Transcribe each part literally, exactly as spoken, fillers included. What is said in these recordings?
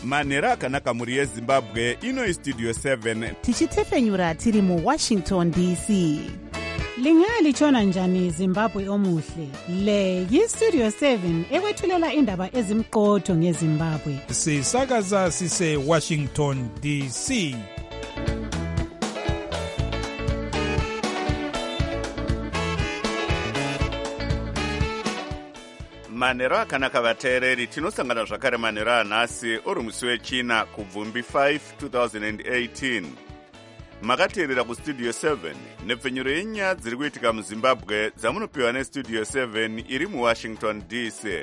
manhero akanaka mhuri yezimbabwe. Ino istudio seven tichitefenyura tiri muwashington D C. Lingalitshona njani Zimbabwe omuhle? Le yistudio seven ekwethulela indaba ezimqotho ngeZimbabwe. Sisakaza sise Washington D C. manhero akanaka vateereri, tinosangana zvakare manhero anhasi uri musi wechina kubvumbi five twenty eighteen. Makateerera kustudio seven nepfenyuro yenyaya dziri kuitika muzimbabwe dzamunopiwa nestudio seven iri muwashington D C.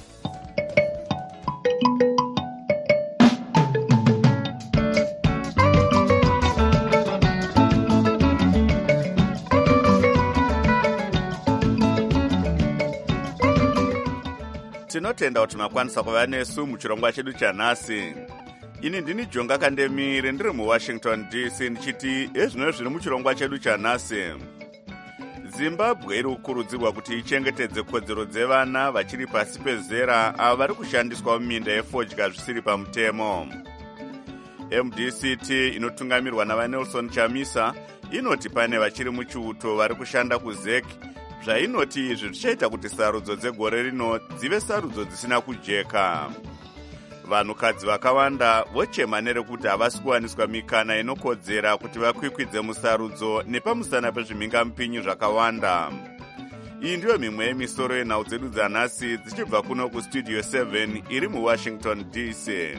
Tinotenda kuti makwanisa kuva nesu muchirongwa chedu chanhasi. Ini ndini Jonga Kandemire ndiri muWashington D C ndichiti ezvino zviri muchirongwa chedu chanhasi. Zimbabwe iri kukurudzirwa kuti ichengetedze kodzero dzevana vachiri pasi pezera avo vari kushandiswa muminda yefodya zvisiri pamutemo. M D C T inotungamirwa navaNelson Chamisa inoti pane vachiri muchiuto vari kushanda kuZEC zvainoti izvi zvichaita kuti sarudzo dzegore rino dzive sarudzo dzisina kujeka. Vanhukadzi vakawanda vochema nerekuti havasi kuwaniswa mikana inokodzera kuti vakwikwidze musarudzo nepamusana pezvimhingamupinyi zvakawanda. Iyi ndiyo mimwe yemisoro yenhau dzedu dzanhasi dzichibva kuno kustudio seven iri muWashington D C.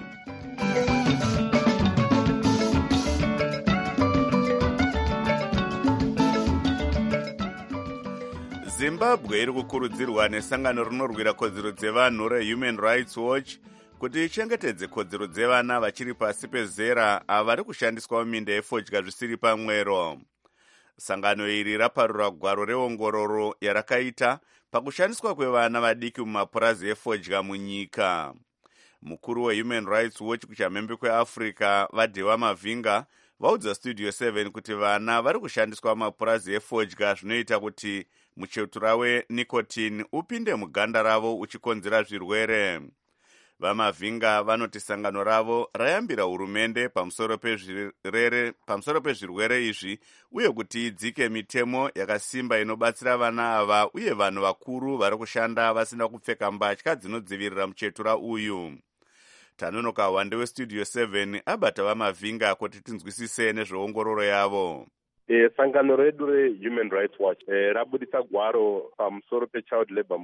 Zimbabwe iri kukurudzirwa nesangano rinorwira kodzero dzevanhu reHuman Rights Watch kuti ichengetedze kodzero dzevana vachiri pasi pezera avo vari kushandiswa muminda yefodya zvisiri pamwero. Sangano iri raparura gwaro reongororo yarakaita pakushandiswa kwevana vadiki mumapurazi efodya munyika. Mukuru weHuman Rights Watch kuchamhembe kweAfrica vaDhewa Mavhinga vaudza studio seven kuti vana vari kushandiswa mumapurazi efodya zvinoita kuti muchetura wenicotine upinde muganda ravo uchikonzera zvirwere. Vamavhinga vanoti sangano ravo rayambira hurumende pamusoro pezvirwere pamusoro pezvirwere izvi uye kuti idzike mitemo yakasimba inobatsira vana ava uye vanhu vakuru vari kushanda vasina kupfeka mbatya dzinodzivirira muchetura uyu. Tanonoka wande westudio seven abata Vamavhinga kuti tinzwisise nezveongororo yavo. E, sangano redu reHuman Rights Watch e, rabudisa gwaro pamusoro pechild labor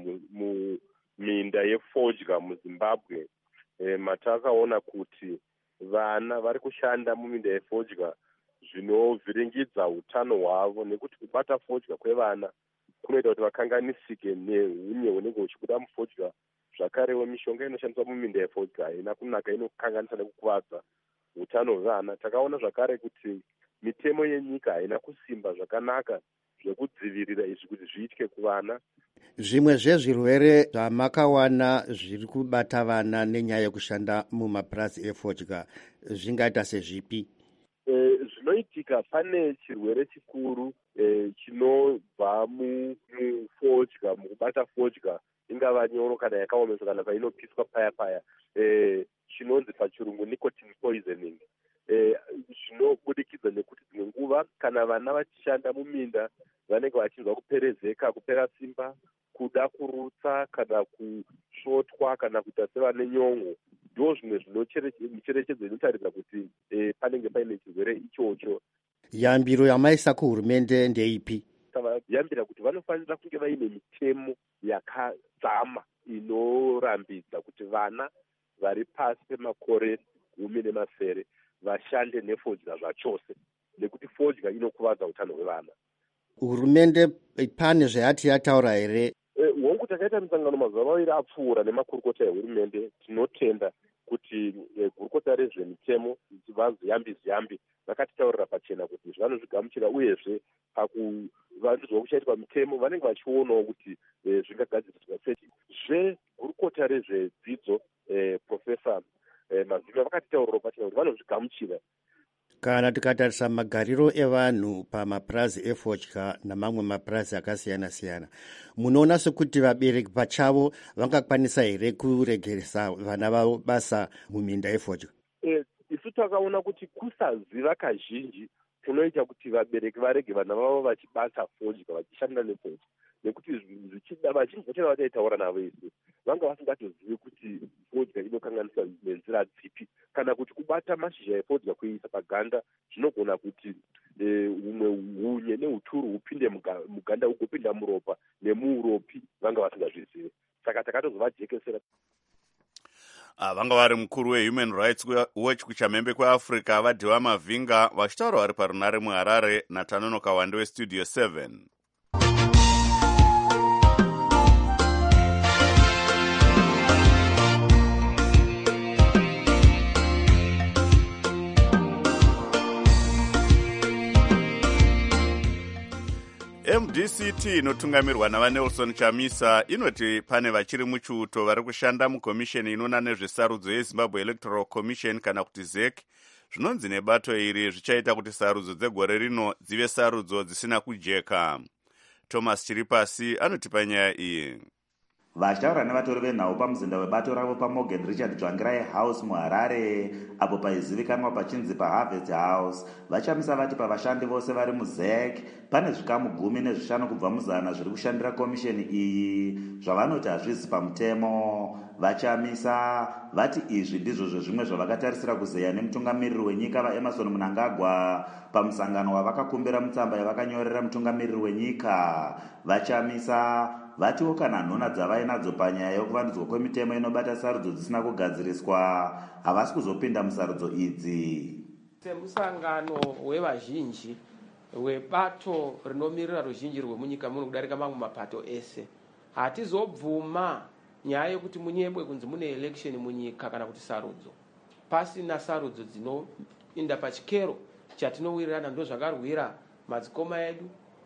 muminda yefodya muZimbabwe. E, matakaona kuti vana vari kushanda muminda yefodya zvinovhiringidza utano hwavo nekuti kubata fodya kwevana kunoita kuti vakanganisike neunye hunenge huchibuda mufodya. Zvakarewo mishonga inoshandiswa muminda yefodya haina kunaka, inokanganisa nekukuvadza utano hwevana. Takaona zvakare kuti mitemo yenyika haina kusimba zvakanaka zvekudzivirira izvi kuti zviitike kuvana. Zvimwe zvezvirwere zvamakawana zviri kubata vana nenyaya yekushanda mumapurazi efodya zvingaita sezvipi? E, zvinoitika pane chirwere chikuru e, chinobva mufodya, mukubata fodya, ingava nyoro kana yakaomeswa kana painopiswa paya paya, e, chinonzi pachirungu nicotine poisoning. Zvinobudikidza nekuti dzimwe nguva kana vana vachishanda muminda vanenge vachinzwa kuperezeka, kupera simba, kuda kurutsa kana kusvotwa kana kuita sevane nyongo. Ndo zvimwe zvinocherechedza inotaridza kuti e, panenge paine chirwere ichocho. Yambiro yamaisa kuhurumende ndeipi? Yambira kuti vanofanira kunge vaine mitemo yakadzama inorambidza kuti vana vari pasi pemakore gumi nemasere vashande nefodya zvachose, nekuti fodya inokuvadza utano hwevana. Hurumende pane zvayati yataura here? Hongu takaita misangano mazuva maviri apfuura nemakurukota ehurumende. Tinotenda kuti gurukota rezvemitemo vaZiyambi Ziyambi vakatitaurira pachena kuti vanozvigamuchira, uyezve pakuvandudzwa kuchaitwa mitemo vanenge vachionawo kuti zvingagadziriswa sei. Zvegurukota rezvedzidzo Profesa Mavhinga vakatitaurirawo pachena kuti vanozvigamuchira. kana tikatarisa magariro evanhu pamapurazi efodya namamwe mapurazi akasiyana-siyana, munoona sekuti vabereki pachavo vangakwanisa here kuregeresa vana vavo basa muminda yefodya? E, isu takaona kuti kusaziva kazhinji kunoita kuti vabereki varege vana vavo vachibasa fodya, vachishanda nefodya, nekuti zvichida vazhinji vachana vataitaura navo isu vanga vasingatozivi kuti fodya inokanganiswa nenzira dzipi, kana kuti kubata mashizha efodya kuisa paganda zvinogona kuti umwe e, unye neuturu hupinde muganda ugopinda muropa nemuuropi, vanga vasingazvizivi. Saka takatozovajekesera. Ah, vanga vari mukuru weHuman Rights Watch kuchamhembe kweAfrica vadhiwa Mavhinga vachitaura vari parunare muHarare naTanono Kawande weStudio seven. M D C T inotungamirwa navaNelson Chamisa inoti pane vachiri muchiuto vari kushanda mukomisheni inoona nezvesarudzo yeZimbabwe Electoral Commission kana kuti Z E C. Zvinonzi nebato iri zvichaita kuti sarudzo dzegore rino dzive sarudzo dzisina kujeka. Thomas Chiripasi anotipa nyaya iyi. Vachitaura nevatori venhau pamuzinda webato ravo paMorgan Richard Dzvangirai House muHarare, apo paizivikanwa pachinzi paHarvest House, vachamisa vati pavashandi vose vari muZ E C pane zvikamu gumi nezvishanu kubva muzana zviri kushandira komisheni iyi zvavanoti hazvisi pamutemo. Vachamisa vati izvi ndizvo zvezvimwe zvavakatarisira kuzeya nemutungamiriri wenyika vaEmerson Mnangagwa pamusangano wavakakumbira mutsamba yavakanyorera mutungamiriri wenyika. Vachamisa vatiwo kana nhona dzavainadzo panyaya yokuvandudzwa kwemitemo inobata sarudzo dzisina kugadziriswa havasi kuzopinda musarudzo idzi. Semusangano wevazhinji webato rinomirira ruzhinji rwemunyika muno kudarika mamwe mapato ese, hatizobvuma nyaya yekuti munyebwe kunzi mune election munyika kana kuti sarudzo pasina sarudzo dzinoinda pachikero chatinowirirana. Ndo zvakarwira madzikoma edu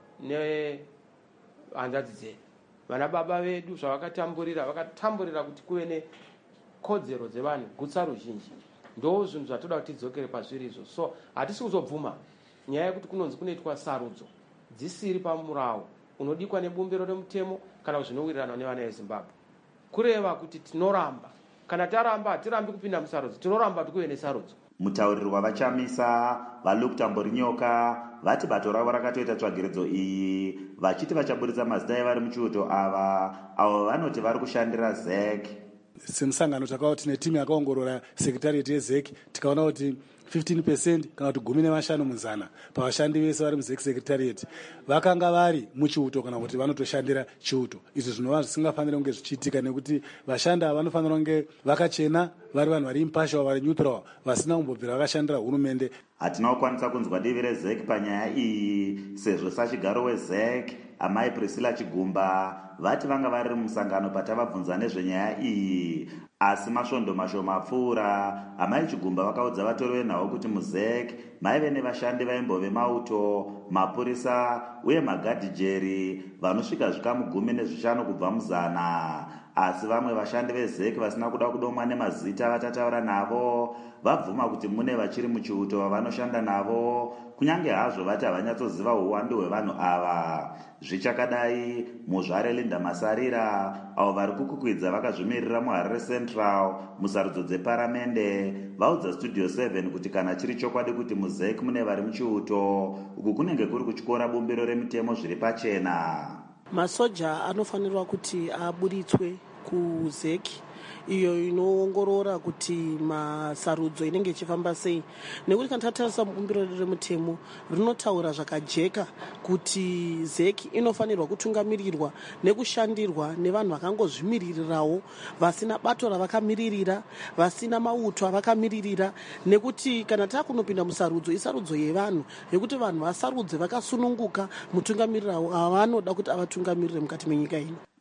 nehanzvadzi dzedu, vana baba vedu zvavakatamburira, vakatamburira kuti kuve nekodzero dzevanhu gutsa ruzhinji. Ndo zvinhu zvatoda kuti tidzokere pazviri izvo. So hatisi kuzobvuma nyaya yekuti kunonzi kunoitwa sarudzo dzisiri pamurawo unodikwa nebumbiro remutemo kana zvinowirirana nevana veZimbabwe. Kureva kuti tinoramba, kana taramba hatirambi kupinda musarudzo, tinoramba kuti kuve nesarudzo. Mutauriri wavachamisa vaLukutamborinyoka vati bato ravo rakatoita tsvagiridzo iyi vachiti vachaburitsa mazita evari muchiuto ava avo vanoti vari kushandira Z E C. Semusangano takaona tine timu yakaongorora sekretariat yeZ E C tikaona kuti fifteen percent kana kuti gumi nevashanu muzana pavashandi vese vari muZ E C secretariat vakanga vari muchiuto kana kuti vanotoshandira chiuto. Izvi zvinova zvisingafaniri kunge zvichiitika nekuti vashandi ava vanofanira kunge vakachena, vari vanhu vari impasha, vari neutral, vasina kumbobvira vakashandira hurumende. Hatina kukwanisa kunzwa divi reZ E C panyaya iyi sezvo sachigaro weZ E C amai Priscilla Chigumba vati vanga vari mumusangano patavabvunza nezvenyaya iyi, asi masvondo mashoma apfuura amai Chigumba vakaudza vatori venhau kuti muZ E C maive nevashandi vaimbove mauto, mapurisa uye magadhijeri vanosvika zvikamu gumi nezvishanu kubva muzana. Asi vamwe vashandi veZ E C vasina kuda kudomwa nemazita vatataura navo vabvuma kuti mune vachiri muchiuto vavanoshanda navo, kunyange hazvo vati havanyatsoziva uwandu hwevanhu ava. Zvichakadai, muzvare Linda Masarira avo vari kukukwidza vakazvimirira muHarare Central musarudzo dzeparamende vaudza Studio seven kuti kana chiri chokwadi kuti muZ E C mune vari muchiuto, uku kunenge kuri kutyora bumbiro remitemo zviri pachena. Masoja anofanirwa kuti aburitswe kuZ E C iyo inoongorora kuti masarudzo inenge ichifamba sei, nekuti kana tatarisa bumbiro remutemo rinotaura zvakajeka kuti Z E C inofanirwa kutungamirirwa nekushandirwa nevanhu vakangozvimiririrawo, vasina bato ravakamiririra, vasina mauto avakamiririra, nekuti kana takunopinda musarudzo isarudzo yevanhu yekuti vanhu vasarudze vakasununguka mutungamirirawo avanoda kuti avatungamirire mukati menyika ino.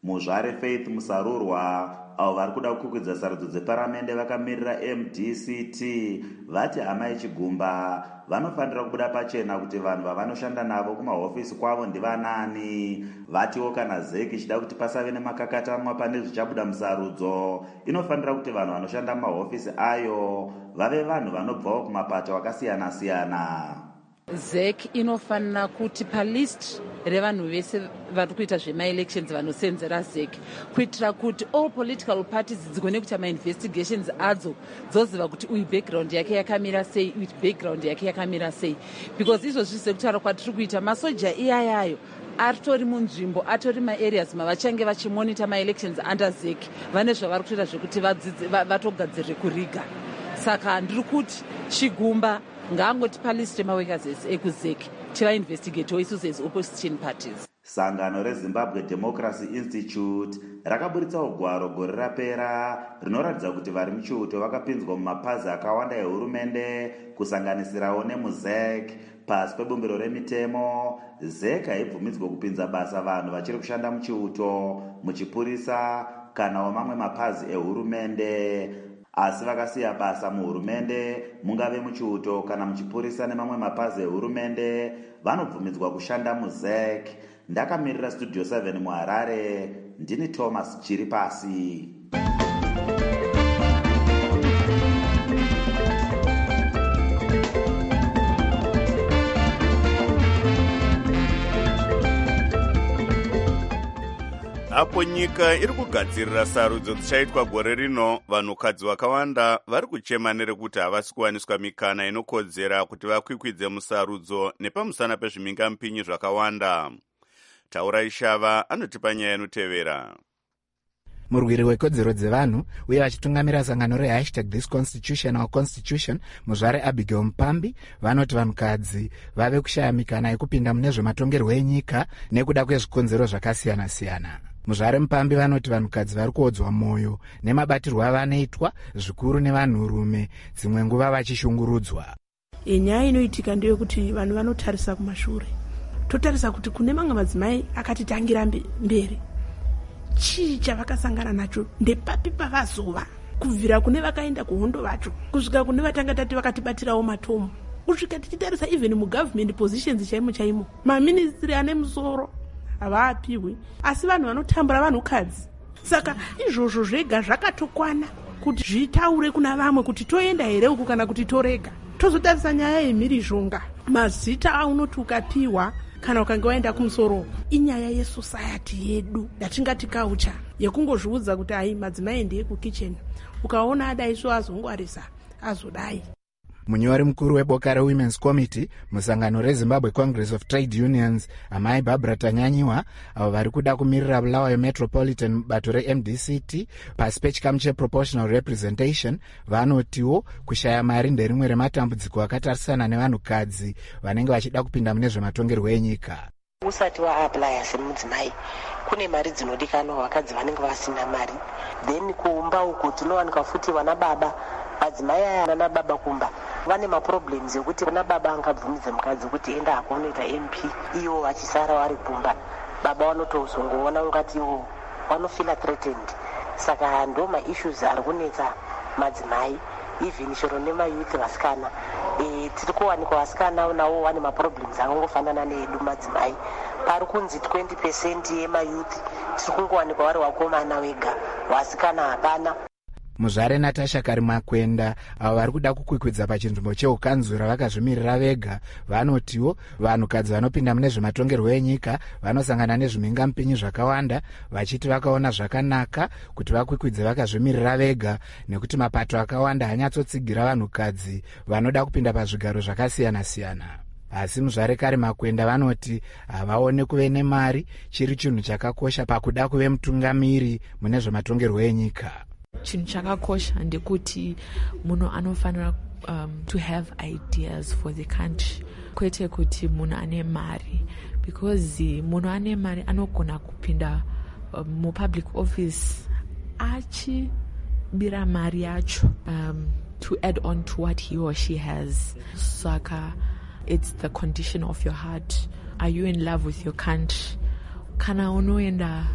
muzvare Faith Musarurwa avo vari kuda kukwikwidzwa sarudzo dzeparamende vakamirira M D C T vati Amai Chigumba vanofanira kubuda pachena kuti vanhu vavanoshanda navo kumahofisi kwavo ndivanani. Vatiwo kana Z E C ichida kuti pasave nemakakatanwa pane zvichabuda musarudzo, inofanira kuti vanhu vanoshanda mumahofisi ayo vave vanhu vanobvawo kumapato akasiyana-siyana. Z E C inofanira kuti palist revanhu vese vari kuita zvemaelections vanosenzera Z E C kuitira kuti all political parties dzigone kuita mainvestigations adzo dzoziva kuti uyu background yake yakamira sei, uyu background yake yakamira sei, because izvozvi sekutaura kwatiri kuita masoja iyayayo atori munzvimbo, atori maareas mavachange vachimonita maelections under Z E C vane zvavari kutoita zvekuti vatogadzirire kuriga. Saka ndiri kuti Chigumba ngaangoti palist remaworkers ekuZ E C tivainvestigatewo isusu as opposition parties. Sangano reZimbabwe Democracy Institute rakaburitsawo gwaro gore rapera rinoratidza kuti vari muchiuto vakapinzwa mumapazi akawanda ehurumende kusanganisirawo nemuZ E C. Pasi pebumbiro remitemo, Z E C haibvumidzwa kupinza basa vanhu vachiri kushanda muchiuto, muchipurisa kanawo mamwe mapazi ehurumende. Asi vakasiya basa muhurumende, mungave muchiuto kana muchipurisa nemamwe mapazi ehurumende, vanobvumidzwa kushanda muZ E C. Ndakamirira Studio seven muHarare, ndini Thomas Chiripasi. apo nyika iri kugadzirira sarudzo dzichaitwa gore rino, vanhukadzi vakawanda vari kuchema nerekuti havasi kuwaniswa mikana inokodzera kuti vakwikwidze musarudzo nepamusana pezvimingampinyi zvakawanda. Taurai Shava anotipa nyaya inotevera. Murwiri wekodzero dzevanhu uye vachitungamira sangano rehashtag this constitutional constitution muzvare Abigail Mpambi vanoti vanhukadzi vave kushaya mikana yekupinda mune zvematongerwo enyika nekuda kwezvikonzero zvakasiyana-siyana. Muzvare Mpambi vanoti vanhukadzi vari kuodzwa mwoyo nemabatirwo avanoitwa zvikuru nevanhurume, dzimwe nguva vachishungurudzwa. Nyaya inoitika ndeyekuti vanhu vanotarisa kumashure, totarisa kuti kune mamwe madzimai akatitangira mberi, chii chavakasangana nacho, ndepapi pavazova, kubvira kune vakaenda kuhondo vacho kusvika kune vatanga tati vakatibatirawo matomu, kusvika tichitarisa even mugovernment positions chaimo chaimo, maministry ane musoro havaapiwi, asi vanhu vanotambura vanhukadzi. Saka izvozvo zvega zvakatokwana kuti zvitaure kuna vamwe kuti toenda here uku kana kuti torega. Tozotarisa nyaya yemhirizhonga, mazita aunoti ukapiwa kana ukange waenda kumusoro, inyaya yesociety yedu yatingati kaucha yekungozviudza kuti hai madzimai ndiye kukitchen, ukaona adaiso azongwarisa azodai. Munyori mukuru weboka reWomen's Committee musangano reZimbabwe Congress of Trade Unions, Amai Barbara Tanyanyiwa, avo vari kuda kumirira Bulawayo Metropolitan bato reM D C T pasi pechikamu cheproportional representation, vanotiwo kushaya mari nderimwe rematambudziko akatarisana nevanhukadzi vanenge vachida kupinda mune zvematongerwo enyika. Usati waaplya semudzimai kune mari dzinodikanwa vakadzi vanenge vasina mari, then kuumba uku tinowanika futi vana baba madzimai aya nana baba kumba vane maproblems ekuti vana baba angabvumidza mukadzi kuti enda akonoita M P iwo vachisara vari kumba, baba vanotozongoona ungati iwo vanofila threatened. Saka ndo maissues ari kunetsa madzimai, even chero nemayouth vasikana. E, tiri kuwanikwa vasikana nawo vane maproblems akangofanana needu madzimai. Pari kunzi twenty percent yemayouth tiri kungowanikwa vari vakomana wega, vasikana hapana. Muzvare Natasha Karimakwenda avo vari kuda kukwikwidza pachinzvimbo cheukanzura vakazvimirira vega vanotiwo vanhukadzi vanopinda mune zvematongerwo enyika vanosangana nezvimingampinyi zvakawanda, vachiti vakaona zvakanaka kuti vakwikwidze vakazvimirira vega nekuti mapato akawanda hanyatsotsigira vanhukadzi vanoda kupinda pazvigaro zvakasiyana-siyana. Asi muzvare Karimakwenda vanoti havaone kuve nemari chiri chinhu chakakosha pakuda kuve mutungamiri mune zvematongerwo enyika. Chinhu chakakosha ndekuti munhu anofanira um, to have ideas for the country, kwete kuti munhu ane mari, because munhu ane mari anogona kupinda um, mu public office achibira mari yacho um, to add on to what he or she has. Saka it's the condition of your heart. Are you in love with your country? Kana unoenda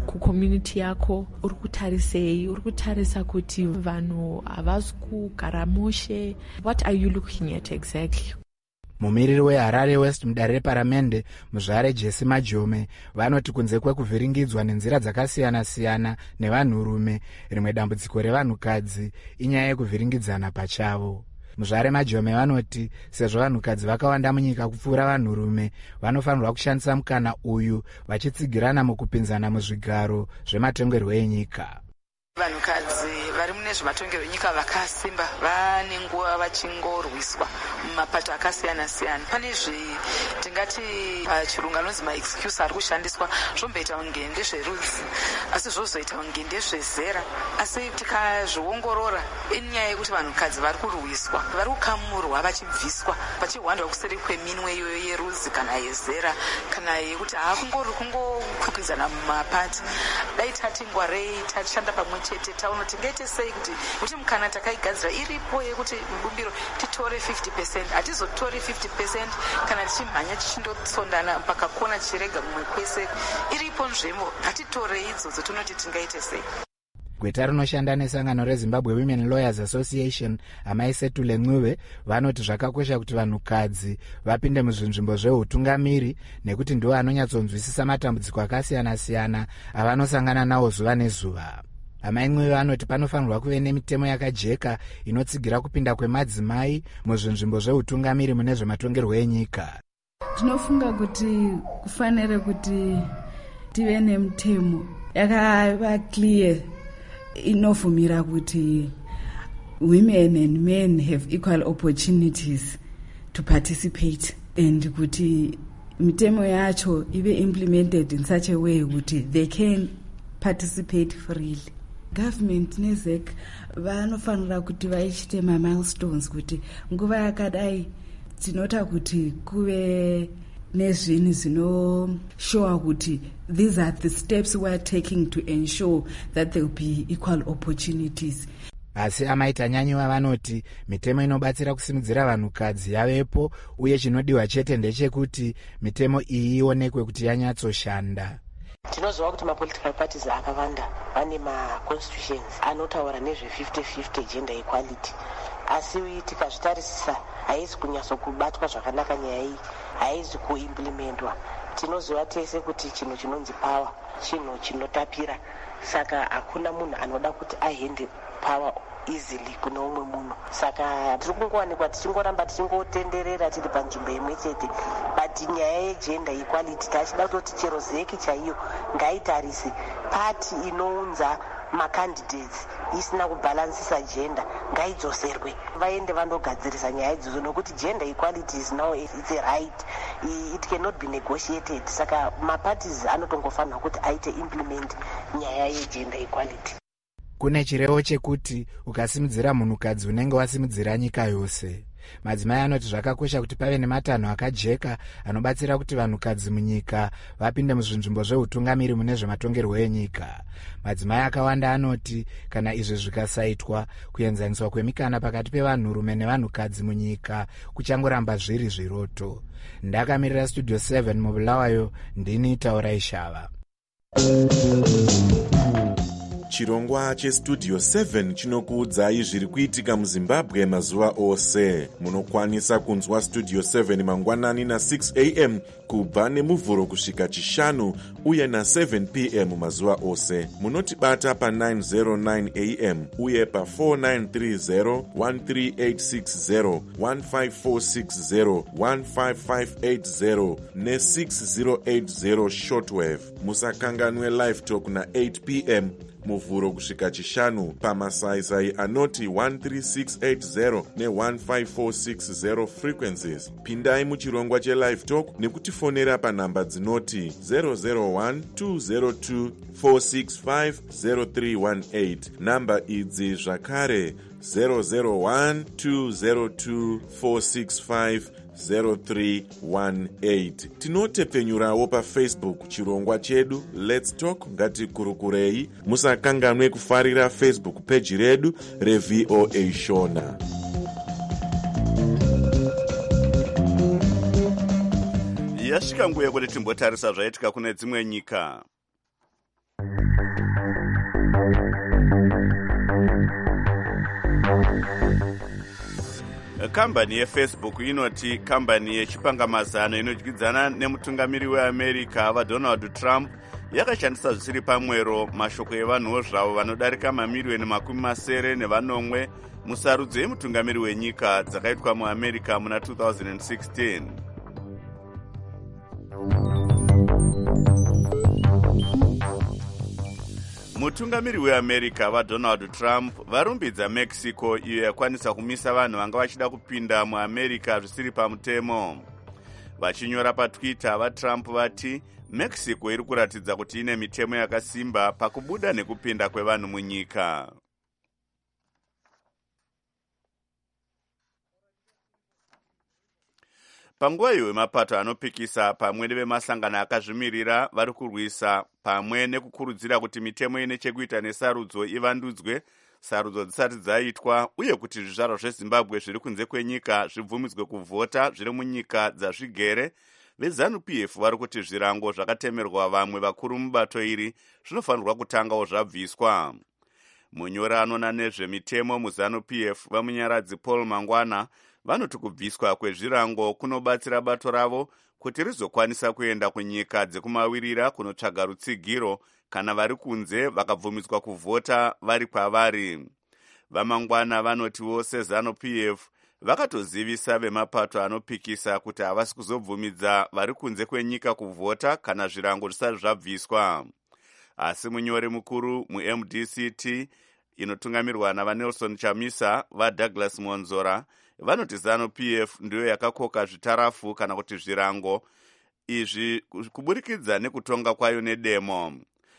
kucommunity yako uri kutarisei, uri kutarisa kuti vanhu havasi kugara mushe. What are you looking at exactly? mumiriri weharare west mudare reparamende muzvare Jesse Majome vanoti kunze kwekuvhiringidzwa nenzira dzakasiyana-siyana nevanhurume, rimwe dambudziko revanhukadzi inyaya yekuvhiringidzana pachavo. muzvare Majome vanoti sezvo vanhukadzi vakawanda munyika kupfuura vanhurume, vanofanirwa kushandisa mukana uyu vachitsigirana mukupinzana muzvigaro zvematongerwo enyika. vanhukadzi vari mune zvematongerwo enyika vakasimba vane nguva vachingorwiswa mumapato akasiyana-siyana. pane zvitingati pachirungu anonzi maexcuse ari kushandiswa, zvomboita kunge ndezverudzi asi zvozoita kunge ndezvezera, asi tikazviongorora inyaya yekuti vanhukadzi vari kurwiswa, vari kukamurwa vachibviswa vachihwandwa kuseri kweminwe iyoyo yerudzi kana yezera kana yekuti haakungori kungokwikwidzana mumapati. dai tati ngwarei tashanda pamwe chete taona tingaite sei kuti kuti mukana takaigadzira iripo yekuti mubumbiro titore fifty percent, hatizotori fifty percent kana tichimhanya tichindotsondana pakakona tichirega mumwe kwese. iripo nzvimbo, hatitorei idzodzo, tinoti tingaite sei. gweta rinoshanda nesangano reZimbabwe Women Lawyers Association amaisetule Ncube vanoti zvakakosha kuti vanhukadzi vapinde muzvinzvimbo zveutungamiri nekuti ndiwo anonyatsonzwisisa matambudziko akasiyana-siyana avanosangana nawo zuva nezuva. amai Ncube vanoti panofanirwa kuve nemitemo yakajeka inotsigira kupinda kwemadzimai muzvinzvimbo zveutungamiri mune zvematongerwo enyika. tinofunga kuti kufanire kuti tive nemitemo yakava clear inovhumira kuti women and men have equal opportunities to participate, and kuti mitemo yacho ive implemented in such a way kuti they can participate freely. Government nezec vanofanira kuti vaichite mamilestones kuti nguva yakadai tinota kuti kuve nezvinhu zvinoshowa kuti these are the steps we are taking to ensure that there will be equal opportunities. asi amaita nyanyiwa vanoti mitemo inobatsira kusimudzira vanhukadzi yavepo, uye chinodiwa chete ndechekuti mitemo iyi ionekwe kuti yanyatsoshanda. tinoziva kuti mapolitical parties akawanda vane maconstitutions anotaura nezve fifty fifty gender equality, asi tikazvitarisisa haizi kunyatsokubatwa zvakanaka nyaya iyi, haizi kuimplementwa. tinoziva tese kuti chinhu chinonzi power chinhu chinotapira, saka hakuna munhu anoda kuti ahende power easily kune umwe munhu. saka tiri kungowanikwa tichingoramba tichingotenderera tiri panzvimbo imwe chete, but nyaya yegender equality tachida kutoti chero zeki chaiyo ngaitarise pati inounza macandidates isina kubhalansisa gender ngaidzoserwe, vaende vandogadzirisa nyaya idzodzo, nokuti gender equality is now it's a right, it cannot be negotiated. saka maparties anotongofanira kuti aite implement nyaya yegender equality. kune chirevo chekuti ukasimudzira munhukadzi unenge wasimudzira nyika yose. madzimai anoti zvakakosha kuti pave nematanho akajeka anobatsira kuti vanhukadzi munyika vapinde muzvinzvimbo zveutungamiri mune zvematongerwo enyika. madzimai akawanda anoti kana izvi zvikasaitwa, kuenzaniswa kwemikana pakati pevanhurume nevanhukadzi munyika kuchangoramba zviri zviroto. ndakamirira studio seven mubulawayo, ndini Taurai Shava. chirongwa chestudio seven chinokuudzai zviri kuitika muzimbabwe mazuva ose. munokwanisa kunzwa studio seven mangwanani na-six a m kubva nemuvhuro kusvika chishanu uye na-seven p m mazuva ose. munotibata pa-nine oh nine a m uye pa-four nine three zero, one three eight six zero, one five four six zero, one five five eight zero ne-six zero eight zero shortwave. musakanganwe live talk na-eight p m muvhuro kusvika chishanu pamasaisai anoti one three six eight zero ne-one five four six zero frequencies. pindai muchirongwa chelive talk nekutifonera panhamba dzinoti zero zero one two zero two four six five zero three one eight. namba idzi zvakare zero zero one two zero two four six five zero three one eight. tinotepfenyurawo pafacebook chirongwa chedu Let's Talk ngatikurukurei. musakanganwe kufarira facebook page redu reV O A Shona. yasvika nguva yekuti timbotarisa zvaitika kune dzimwe nyika. Kambani yeFacebook inoti kambani yechipangamazano inodyidzana nemutungamiri weAmerica vaDonald Trump yakashandisa zvisiri pamwero mashoko evanhuwo zvavo vanodarika mamiriyoni makumi masere nevanomwe musarudzo yemutungamiri wenyika dzakaitwa muAmerica muna two thousand sixteen. Mutungamiri weAmerica vaDonald Trump varumbidza Mexico iyo yakwanisa kumisa vanhu vanga vachida kupinda muAmerica zvisiri pamutemo. Vachinyora paTwitter vaTrump vati Mexico iri kuratidza kuti ine mitemo yakasimba pakubuda nekupinda kwevanhu munyika. Panguva iyo mapato anopikisa pamwe nevemasangano akazvimirira vari kurwisa pamwe nekukurudzira kuti mitemo ine chekuita nesarudzo ivandudzwe, sarudzo dzisati dzaitwa, uye kuti zvizvarwa zveZimbabwe zviri kunze kwenyika zvibvumidzwe kuvhota zviri munyika dzazvigere. VeZanu-P F vari kuti zvirango zvakatemerwa vamwe vakuru mubato iri zvinofanirwa kutangawo zvabviswa. Munyori anona nezvemitemo muZanu-P F vamunyaradzi Paul Mangwana vanoti kubviswa kwezvirango kunobatsira bato ravo kuti rizokwanisa kuenda kunyika dzekumawirira kunotsvaga rutsigiro kana vari kunze vakabvumidzwa kuvhota vari kwavari. Vamangwana vanotiwo seZanu-P F vakatozivisa vemapato anopikisa kuti havasi kuzobvumidza vari kunze kwenyika kuvhota kana zvirango zvisati zvabviswa. Asi munyori mukuru muM D C T inotungamirwa navaNelson Chamisa vaDouglas Monzora vanoti Zanu-P F ndiyo yakakoka zvitarafu kana kuti zvirango izvi kuburikidza nekutonga kwayo nedemo.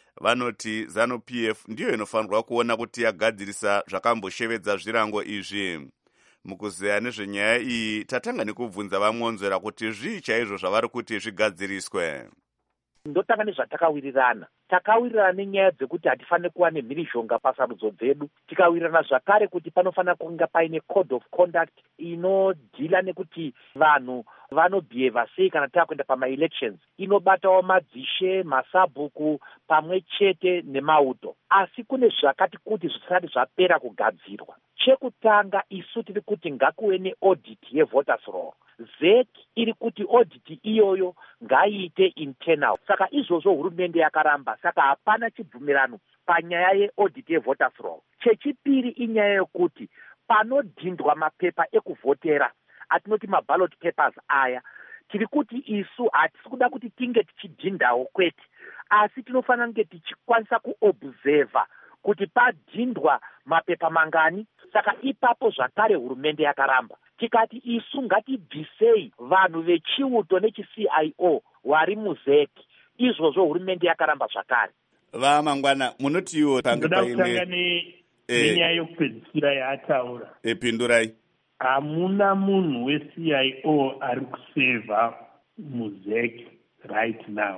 Vanoti Zanu-P F ndiyo inofanirwa kuona kuti yagadzirisa zvakamboshevedza zvirango izvi. Mukuzeya nezvenyaya iyi tatanga nekubvunza vaMonzora kuti zvii chaizvo zvavari kuti zvigadziriswe. Ndotanga nezvatakawirirana. Takawirirana nenyaya dzekuti hatifaniri kuva nemhirizhonga pasarudzo dzedu. Tikawirirana zvakare kuti panofanira kunge paine code of conduct inodhila nekuti vanhu vanobhihevha sei kana taakuenda pama-elections. Inobatawo madzishe, masabhuku pamwe chete nemauto. Asi kune zvakati kuti zvisati zvapera kugadzirwa. Chekutanga isu tiri kuti ngakuve neaudit yevoters roll. Z E C iri kuti audit iyoyo ngaiite internal. Saka izvozvo hurumende yakaramba. Saka hapana chibvumirano panyaya yeaudit yevoters roll. Chechipiri inyaya yokuti panodhindwa mapepa ekuvhotera atinoti maballot papers aya, tiri kuti isu hatisi kuda kuti tinge tichidhindawo kwete, asi tinofanira kunge tichikwanisa kuobserva kuti padhindwa mapepa mangani. Saka ipapo zvakare hurumende yakaramba. Tikati isu ngatibvisei vanhu vechiuto nechi-C I O vari mu-Z E C. Izvozvo hurumende yakaramba zvakare. Vamangwana munotiwo pange paine nenyaya yokupedzisira yaataura. Epindurai. Hamuna munhu we-C I O ari kusevha mu-Z E C right now.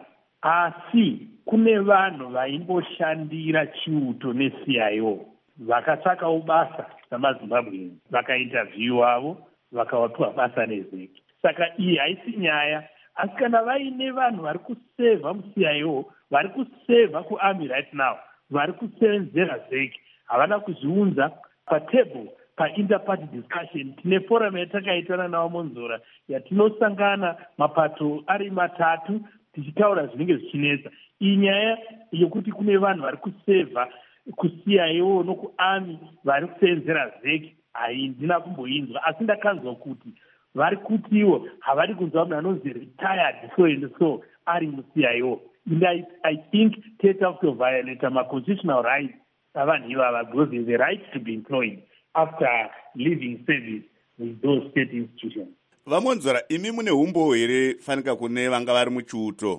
Asi kune vanhu vaimboshandira chiuto ne-C I O vakatsvakawo basa namaZimbabweans, vakainterview vakawapiwa basa ne-Z E C. Saka iyi haisi nyaya, asi kana vaine vanhu vari kusevha mu-C I O, vari kusevha kuarmy right now, vari kusevenzera Z E C, havana kuzviunza patable pa-interparty discussion. Tine forum yatakaitana navaMonzora yatinosangana mapato ari matatu tichitaura zvinenge zvichinetsa. Iyi nyaya yokuti kune vanhu vari kusevha ku-C I O nokuarmy vari kusevenzera Z E C haindina kumboinzwa, asi ndakanzwa kuti vari kutiwo havari kunzwa munhu anonzi retired so and so ari mu-C I O. And I, I think teta kutoviolata ma-constitutional rights avanhu ivava because there is a right to be employed after leaving service with those state institutions. VaMonzora, imi mune umbo here fanika kune vanga vari muchiuto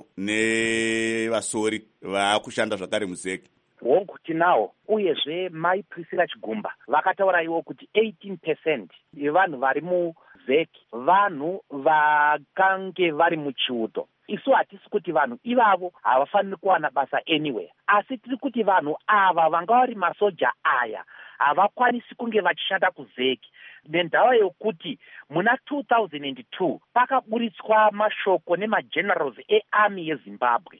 nevasori vakushanda zvakare mu-Z E C? Hongu tinawo, uyezve mai Priscilla Chigumba vakataura iwo kuti eighteen percent yevanhu vari mu-Z E C vanhu vakange vari muchiuto. Isu hatisi kuti vanhu ivavo havafaniri kuwana basa anywhere, asi tiri kuti vanhu ava vanga vari masoja aya havakwanisi kunge vachishanda ku-Z E C nendava yokuti muna two thousand two pakaburitswa mashoko nemagenerals earmy yeZimbabwe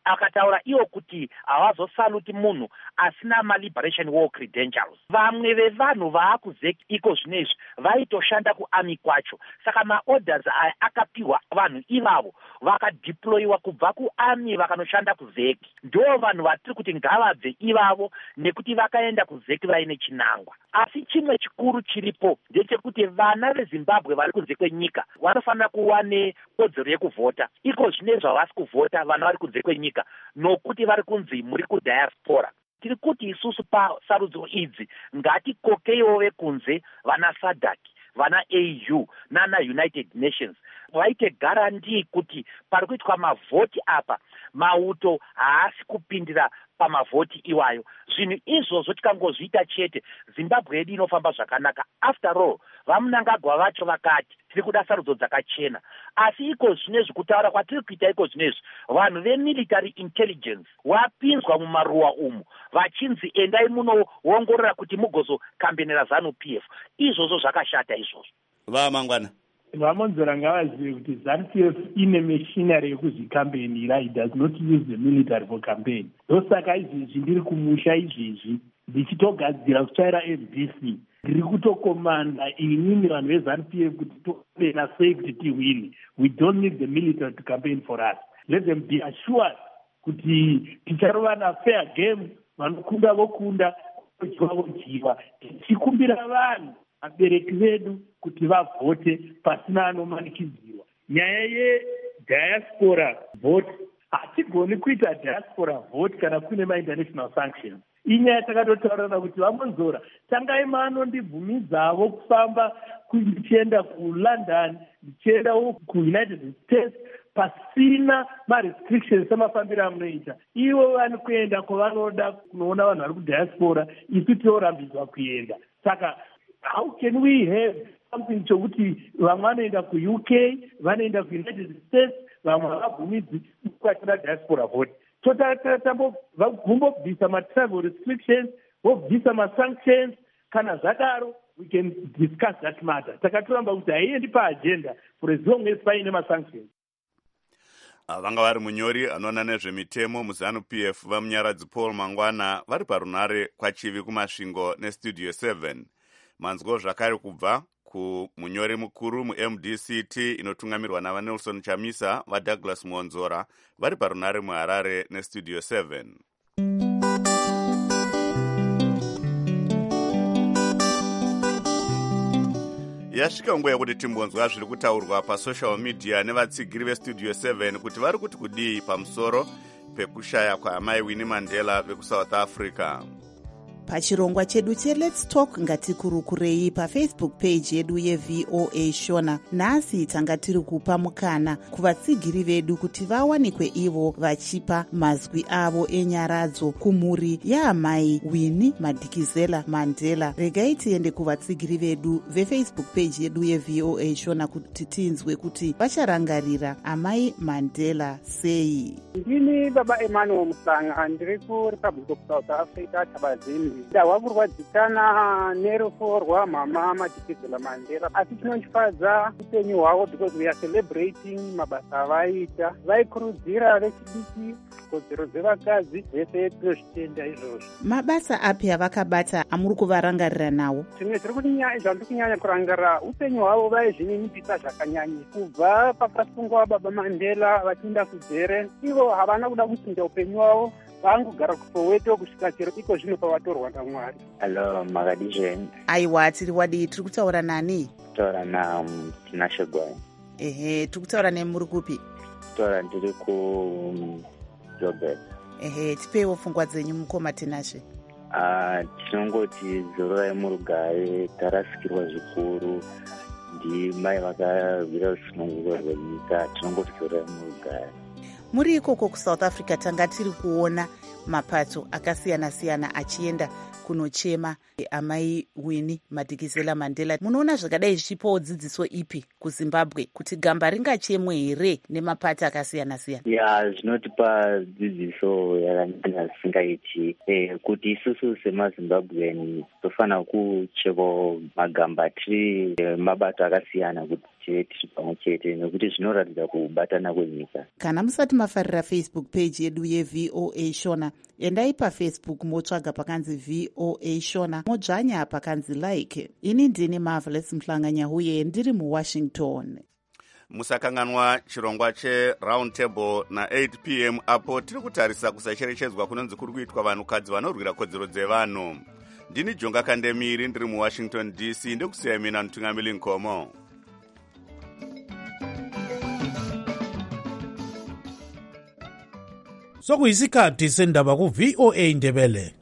akataura iwo kuti havazosaluti munhu asina maliberation war credentials. Vamwe vevanhu vaakuzek iko zvinezvi vaitoshanda kuarmy kwacho, saka maorders aya akapiwa vanhu ivavo vakadeployiwa kubva kuarmy vakanoshanda kuzeki. Ndo vanhu vatiri kuti ngavabve ivavo nekuti vakaenda kuzeki vaine chinangwa. Asi chimwe chikuru chiripo ndechekuti vana veZimbabwe vari kunze kwenyika vanofanira kuva nekodzero yekuvhota. Iko zvinezvi havasi kuvhota vana vari kunze kwenyika nokuti vari kunzi muri kudiaspora. Tiri kuti isusu pasarudzo idzi ngatikokeiwo vekunze vana SADC, vana A U nana United Nations vaite garantii kuti pari kuitwa mavhoti apa mauto haasi kupindira pamavhoti iwayo. Zvinhu izvozvo tikangozviita chete Zimbabwe yedu inofamba zvakanaka. After all vamunangagwa vacho vakati tiri kuda sarudzo dzakachena, asi iko zvinezvi kutaura kwatiri kuita iko zvinezvi vanhu vemilitary intelligence wapinzwa mumaruwa umu vachinzi endai munoongorora kuti mugozokambenera ZANU P F. Izvozvo zvakashata izvozvo. Vamangwana vamonzora ngavazive kuti ZANU P F ine machinery yekuzvikambenira. It does not use the military for campaign. Ndosaka izvezvi ndiri kumusha izvezvi ndichitogadzira kutsvaira M D C ndiri kutokomanda inini vanhu veZANU P F kuti toena sei kuti tiwini. We don't need the military to campaign for us. Let them be assured kuti ticharova na fair game, vanokunda vokunda, vojiva vojiva. Tichikumbira vanhu vabereki vedu kuti vavhote pasina anomanikidzirwa. Nyaya yediaspora vote hatigoni kuita diaspora vote kana kune ma-international sanctions. Inyaya takatotaurana kuti vamonzora tangai manondibvumidzavo kufamba ndichienda kuLondon ndichiendawo kuUnited States pasina ma-restrictions samafambiro amunoita. Ivo vani kuenda kwavanoda kunoona vanhu vari kudiaspora, isu tiorambidzwa kuenda. Saka how can we have something chokuti vamwe vanoenda kuU K, vanoenda kuUnited States, vamwe havabvumidzi kwatira diaspora vote. Tombobvisa ma-travel restrictions, vobvisa ma-sanctions, kana zvadaro we can discuss that matter. Takatoramba kuti haiendi paagenda for as long as paine ma-sanctions. Vanga vari munyori anoona nezvemitemo muZANU P F vamunyaradzi Paul Mangwana vari parunare kwachivi kumasvingo nestudio seven. Manzwo zvakare kubva kumunyori mukuru mu-M D C T inotungamirwa navaNelson Chamisa vaDouglas Muonzora vari parunare muHarare nestudio seven. Yasvika nguva yekuti timbonzwa zviri kutaurwa pasocial media nevatsigiri vestudio seven kuti vari kuti kudii pamusoro pekushaya kwaamai Winnie Mandela vekuSouth Africa. Pachirongwa chedu cheLet's Talk ngatikurukurei paFacebook page yedu yeV O A Shona. Nhasi tanga tiri kupa mukana kuvatsigiri vedu kuti vawanikwe ivo vachipa mazwi avo enyaradzo kumhuri yaamai Winnie Madikizela Mandela. Regai tiende kuvatsigiri vedu veFacebook page yedu yeV O A Shona kuti tinzwe kuti vacharangarira amai Mandela sei. Ndini baba Emmanuel Musanga, ndiri kuRepublic of South Africa, Tabazimbi. Ndahwakurwadzikana nerufo rwamama Madikizela Mandela, asi chinonchifadza upenyu hwavo because we are celebrating mabasa avaita. Vaikurudzira vechidiki, kodzero dzevakadzi, zvese tinozvitenda izvozvo. Mabasa api avakabata amuri kuvarangarira nawo? Zvimwe zvandiri kunyanya kurangarira upenyu hwavo vaizvininipisa zvakanyanya. Kubva pakasungwa baba Mandela vachienda kudzere, ivo havana kuda kuchinja upenyu hwavo. Vangogara kuSoweto kusvika chero iko zvino pavatorwa naMwari. Hello, Magadizhen. Aiwa, tiri wadii, tiri kutaura nani? Kutaura na Tinashe Gwai. Ehe, tiri kutaura nemuri kupi? Kutaura ndiri ku Joburg. Ehe, tipeiwo pfungwa dzenyu mukoma Tinashe. Ah, tinongoti zororai murugare, tarasikirwa zvikuru, ndimai vakarwira rusununguko rwenyika, tinongoti zororai murugare. Muri ikoko kuSouth Africa tanga tiri kuona mapato akasiyana-siyana achienda kunochema amai Winnie Madikizela Mandela. Munoona zvakadai zvichipawo dzidziso ipi kuZimbabwe kuti gamba ringachemwe here nemapato akasiyana-siyana? Ya, zvinotipa dzidziso yakanyanya zvisingaiti eh, kuti isusu semazimbabwean tofanira kuchekwa magamba tiri eh, mabato akasiyana kuti tive tiri pamwe chete nekuti zvinoratidza kubatana kwenyika. Kana musati mafarira Facebook page yedu yeV O A Shona, endai paFacebook motsvaga pakanzi V O A Shona, modzvanya pakanzi like. Ini ndini Marvelous Mhlanganya huye ndiri muWashington. Musakanganwa chirongwa cheRound Table na eight p m apo tiri kutarisa kusacherechedzwa kunonzi kuri kuitwa vanhukadzi vanorwira kodzero dzevanhu. Ndini Jonga Kandemiri ndiri muWashington D C ndekusiya mina Ntungamili Nkomo. Sokuyisikhathi sendaba ku V O A Ndebele.